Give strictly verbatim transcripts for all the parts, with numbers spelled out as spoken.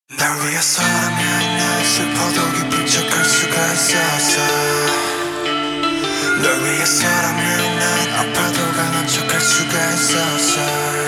날 위해서라면 난 슬퍼도 기쁜 척할 수가 있었어. 널 위해서라면 난 아파도 강한 척할 수가 있었어.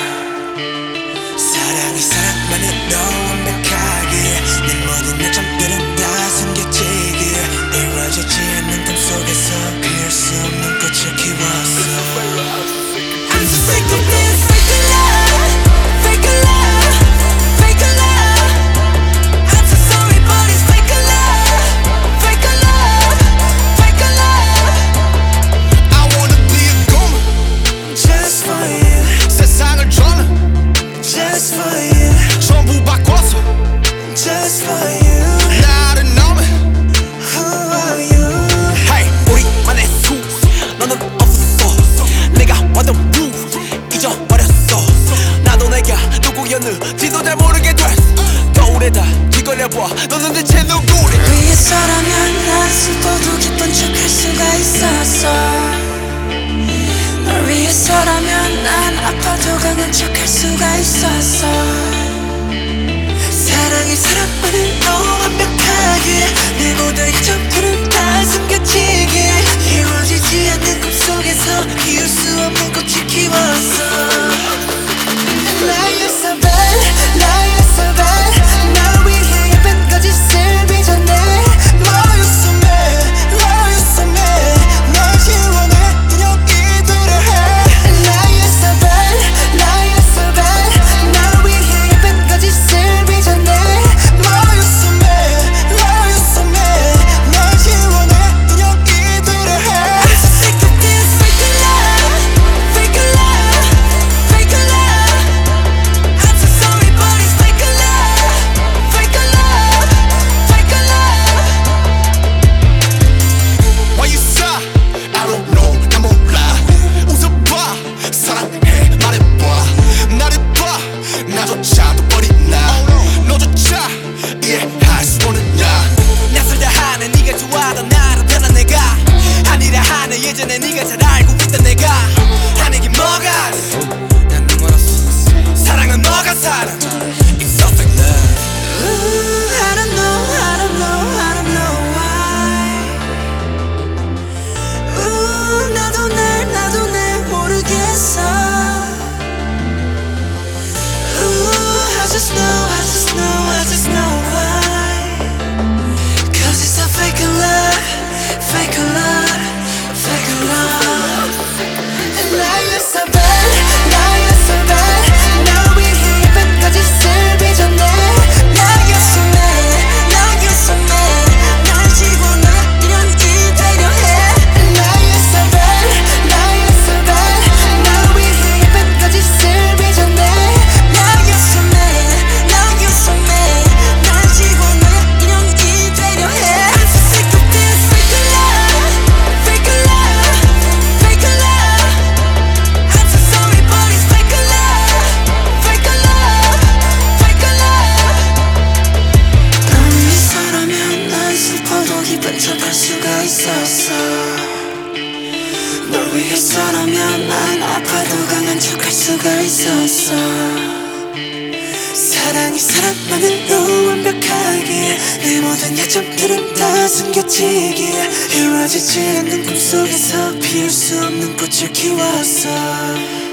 사랑이 사랑만으로 완벽하게 내 모든 약점들은 다 숨겨지기에 이루어지지 않는 꿈속에서 피울 수 없는 꽃을 키웠어. I'm so sick of this fake love, fake love, fake love. I'm so sorry but it's fake love, fake love, fake love. I wanna be a goon Just for you, 세상을 저는 just for you, 전부 바꿔서 just for you. 나를 너는 Who are you? Hey 우리만의 수 너는 없었어. 내가 완전 blue 잊어버렸어. 나도 내가 누구였는지도 잘 모르게 됐어. 거울에다 뒤걸려봐 너는 대체 누구래. 위해서라면 난 슬퍼도 기쁜 척할 수가 있었어. 널 위해서라면 난 아파도 강한 척할 수가 있었어. 사랑이 사랑만으로 완벽하게 내 모든 이점들은 다 숨겨지게 이루어지지 않는 꿈속에서 피울 수 없는 꽃을 키웠어. Lie you're so bad, lie you're so bad. 날 위해 예쁜 거짓을 빚어내. Lie you're so mad, lie you're so mad. 널 지워내 인형이 되려 해. Lie you're so bad, lie you're so bad. 날 위해 예쁜 거짓을 빚어내. Lie you're so mad, lie you're so mad. 널 지워내 인형이 되려 해. I'm so sick of this fake love, fake love, fake love. I'm so sorry but it's fake love, fake love, fake love. Why you sigh? I don't know 나 몰라. 웃어봐 사랑해 말해봐. 나를 봐 나조차도 버린 나 너조차 이해할 수 없는 나. 낯설다 하는 네가 좋아하던 나로 변한 내가 아니라 하는 예전에 네가 잘 알고 있던 내가 하는 게 뭐가 난 눈멀었어. 사랑은 뭐가 사랑 It's so fake love. Ooh, I don't know, I don't know, I don't know why. Ooh, 나도 날, 나도 날 모르겠어. Ooh, I just know, I just know, I just know why. Cause it's a fake love, fake love, fake love. And now you're so bad, now you're so bad. 날 위해 예쁜 거짓을 빚어내. Now you're so mad, now you're so mad. 날 지워내 인형이 되려 해. Now you're so bad, now you're so bad. 날 위해 예쁜 거짓을 빚어내. Now you're so mad, now you're so mad. 날 지워내 인형이 되려 해. I'm so sick of this fake love, fake love, fake love. I'm so sorry but it's fake love, fake love, fake love. 널 위해서라면 난 슬퍼도 기쁜 척할 수가 있었어. 널 위해서라면 난 아파도 강한 척할 수가 있었어. 사랑이 사랑만으로 완벽하게 내 모든 약점들은 다 숨겨지기에 이루어지지 않는 꿈속에서 피울 수 없는 꽃을 키웠어.